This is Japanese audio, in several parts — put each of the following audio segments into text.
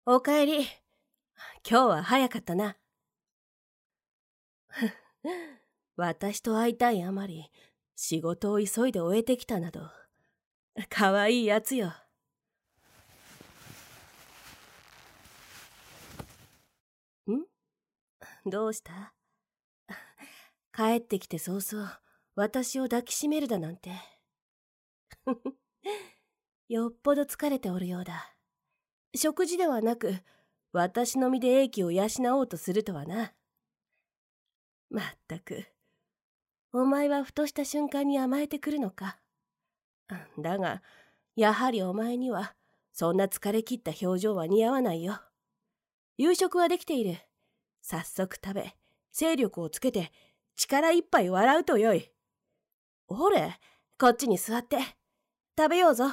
おかえり。今日は早かったな。私と会いたいあまり、仕事を急いで終えてきたなど、かわいいやつよ。どうした？帰ってきて早々、私を抱きしめるだなんて。よっぽど疲れておるようだ。食事ではなく、私の身で英気を養おうとするとはな。まったく、お前はふとした瞬間に甘えてくるのか。だが、やはりお前には、そんな疲れ切った表情は似合わないよ。夕食はできている。早速食べ、精力をつけて、力いっぱい笑うとよい。ほれ、こっちに座って。食べようぞ。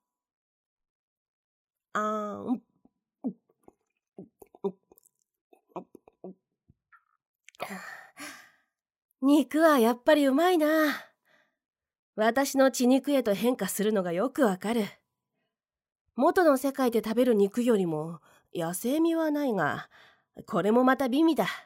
肉はやっぱりうまいな。私の血肉へと変化するのがよくわかる。元の世界で食べる肉よりも野生味はないが、これもまた美味だ。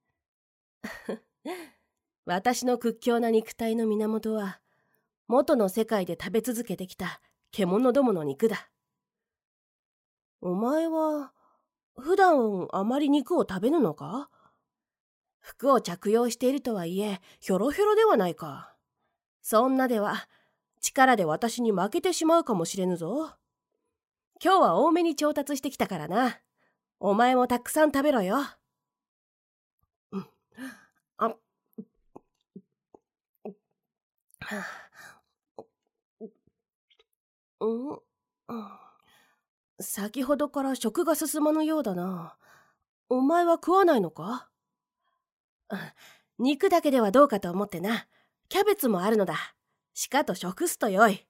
私の屈強な肉体の源は、元の世界で食べ続けてきた獣どもの肉だ。お前は、普段あまり肉を食べぬのか？服を着用しているとはいえ、ひょろひょろではないか。そんなでは、力で私に負けてしまうかもしれぬぞ。今日は多めに調達してきたからな。お前もたくさん食べろよ。先ほどから食が進まぬようだな。お前は食わないのか？肉だけではどうかと思ってな。キャベツもあるのだ。しかと食すとよい。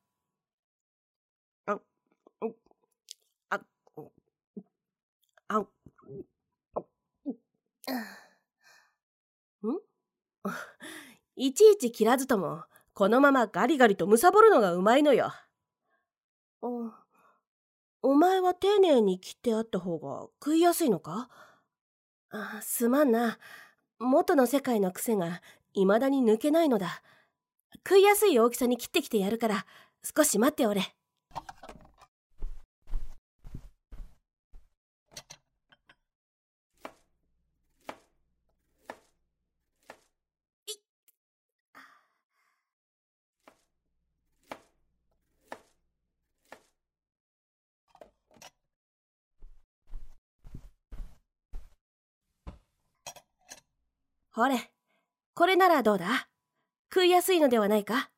いちいち切らずとも、このままガリガリとむさぼるのがうまいのよ。お前は丁寧に切ってあった方が食いやすいのか？すまんな。元の世界の癖が未だに抜けないのだ。食いやすい大きさに切ってきてやるから、少し待っておれ。ほれ、これならどうだ？食いやすいのではないか？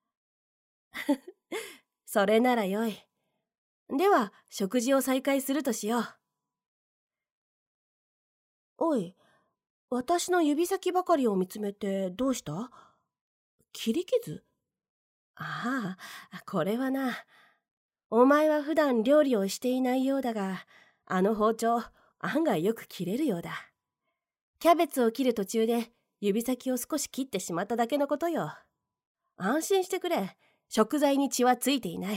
それならよい。では、食事を再開するとしよう。おい、私の指先ばかりを見つめてどうした？切り傷？ああ、これはな。お前は普段料理をしていないようだが、あの包丁、案外よく切れるようだ。キャベツを切る途中で指先を少し切ってしまっただけのことよ。安心してくれ。食材に血はついていない。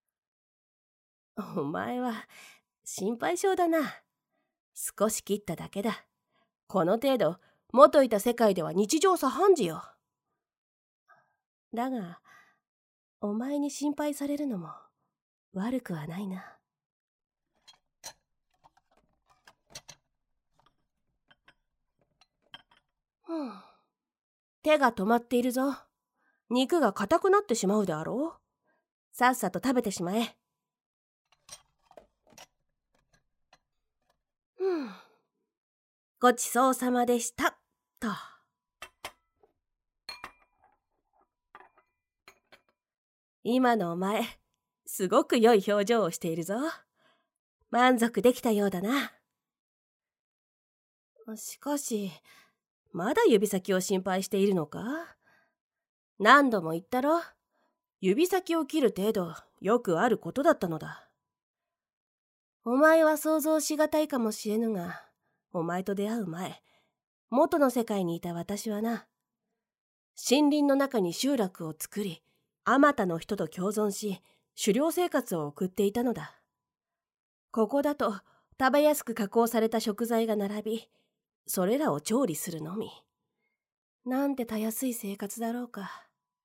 お前は心配性だな。少し切っただけだ。この程度、元いた世界では日常茶飯事よ。だが、お前に心配されるのも悪くはないな。手が止まっているぞ。肉が硬くなってしまうであろう。さっさと食べてしまえ。ごちそうさまでした。と。今のお前、すごく良い表情をしているぞ。満足できたようだな。しかし、まだ指先を心配しているのか？何度も言ったろ。指先を切る程度、よくあることだったのだ。お前は想像しがたいかもしれぬが、お前と出会う前、元の世界にいた私はな、森林の中に集落を作り、あまたの人と共存し、狩猟生活を送っていたのだ。ここだと、 食べやすく加工された食材が並び、それらを調理するのみ。なんてたやすい生活だろうか。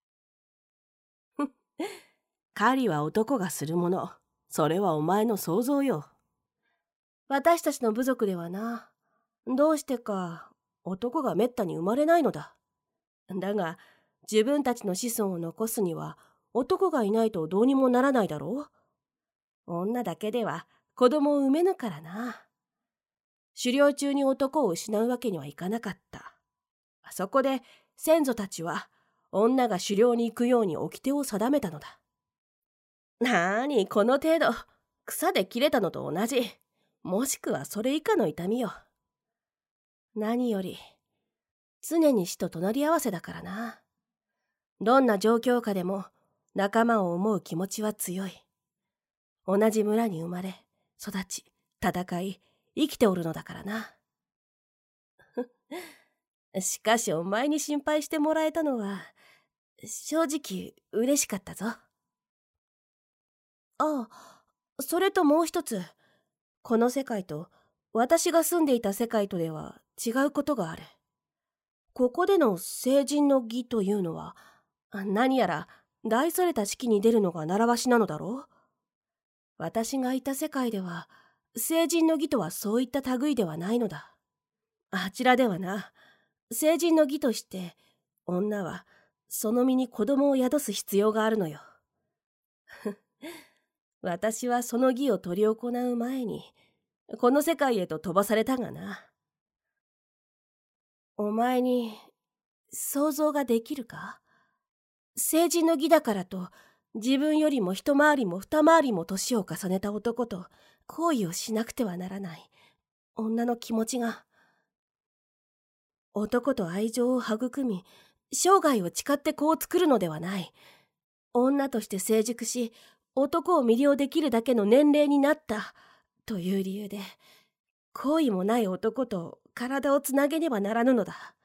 狩りは男がするもの。それはお前の想像よ。私たちの部族ではな、どうしてか男がめったに生まれないのだ。だが、自分たちの子孫を残すには男がいないとどうにもならないだろう。女だけでは子供を産めぬからな。狩猟中に男を失うわけにはいかなかった。そこで先祖たちは女が狩猟に行くように掟を定めたのだ。なーに、この程度、草で切れたのと同じ、もしくはそれ以下の痛みよ。何より常に死と隣り合わせだからな。どんな状況下でも仲間を思う気持ちは強い。同じ村に生まれ育ち戦い生きておるのだからな。しかしお前に心配してもらえたのは正直嬉しかったぞ。ああ、それともう一つ、この世界と私が住んでいた世界とでは違うことがある。ここでの成人の儀というのは何やら大それた式に出るのが習わしなのだろう。私がいた世界では成人の儀とはそういった類ではないのだ。あちらではな、成人の儀として女はその身に子供を宿す必要があるのよ。私はその儀を執り行う前にこの世界へと飛ばされたがな。お前に想像ができるか？成人の儀だからと自分よりも一回りも二回りも年を重ねた男と行為をしなくてはならない女の気持ちが、男と愛情を育み生涯を誓って子を作るのではない。女として成熟し男を魅了できるだけの年齢になったという理由で好意もない男と体をつなげねばならぬのだ。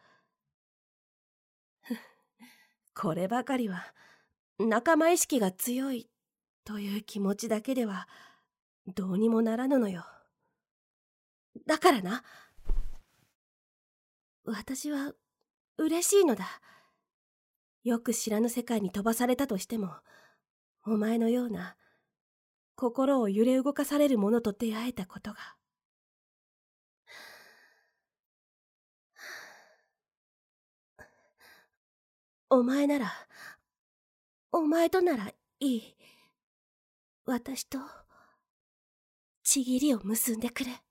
こればかりは仲間意識が強いという気持ちだけではどうにもならぬのよ。だからな、私は嬉しいのだ。よく知らぬ世界に飛ばされたとしても、お前のような心を揺れ動かされるものと出会えたことが。お前なら、お前とならいい。私とちぎりを結んでくれ。